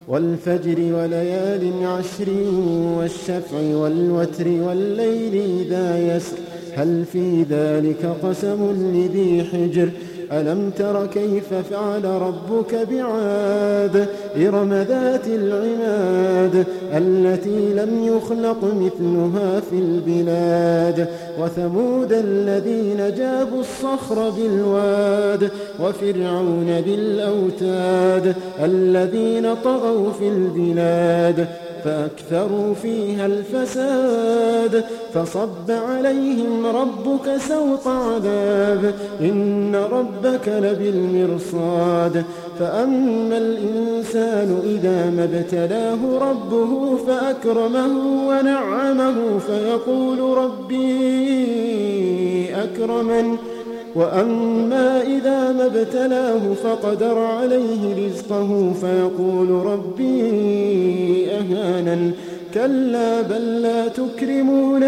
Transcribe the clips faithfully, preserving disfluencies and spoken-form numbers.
والفجر وليال عشر والشفع والوتر والليل إذا يسر هل في ذلك قسم لذي حجر ألم تر كيف فعل ربك بعاد إرم ذات العماد التي لم يخلق مثلها في البلاد وثمود الذين جابوا الصخر بالواد وفرعون ذي الأوتاد الذين طغوا في البلاد فأكثروا فيها الفساد فصب عليهم ربك سوط عذاب إن ربك لبالمرصاد فأما الإنسان إذا ما ابتلاه ربه فأكرمه ونعمه فيقول ربي أكرمن وأما إذا ما ابتلاه فقدر عليه رزقه فيقول ربي أهانن كلا بل لا تكرمون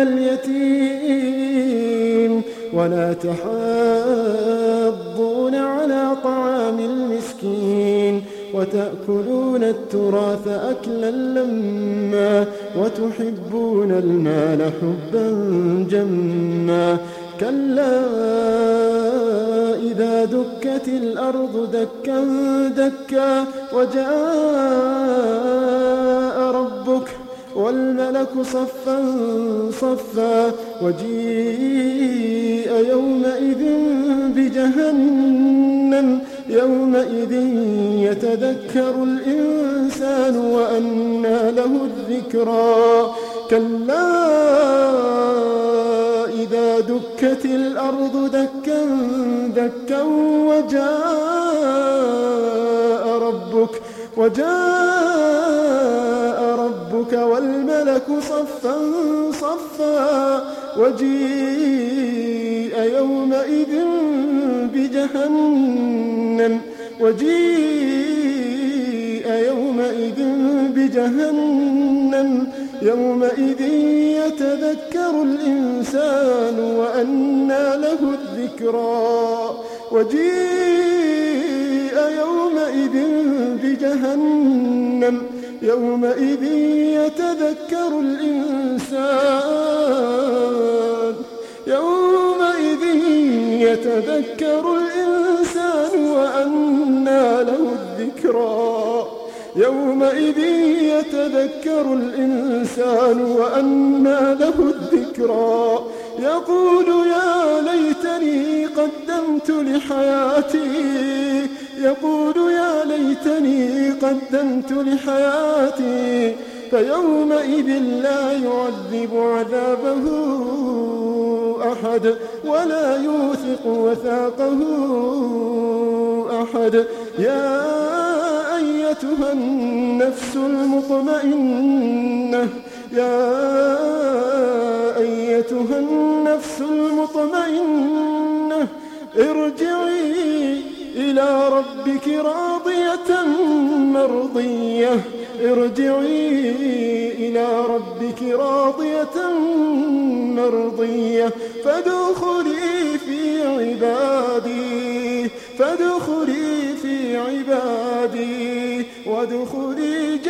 اليتيم ولا تحاضون على طعام المسكين وتأكلون التراث أكلا لما وتحبون المال حبا جما كلا إذا دكت الأرض دكا دكا وجاء ربك والملك صفا صفا وجيء يومئذ بجهنم يومئذ يتذكر الإنسان وأنى له الذكرى كلا إذا دكت الأرض دكا دكا وجاء ربك وجاء ربك والملك صفا صفا وجيء يومئذ بجهنم وجيء يومئذ بجهنم يومئذ يتذكر الإنسان وأنى له الذكرى وجيء يومئذ بجهنم يومئذ يتذكر الإنسان يومئذ يتذكر الإنسان وأنى له الذكرى يومئذ يتذكر الإنسان وأنى له الذكرى يقول يا ليتني قدمت لحياتي يقول يا ليتني قدمت لحياتي فيومئذ لا يعذب عذابه أحد ولا يوثق وثاقه أحد يا أيتها النفس المطمئنة يا أيتها النفس المطمئنة ارجعي إلى ربك راضية مرضية ارجعي إلى ربك راضية مرضية فادخلي في عبادي فادخلي في عبادي وادخلي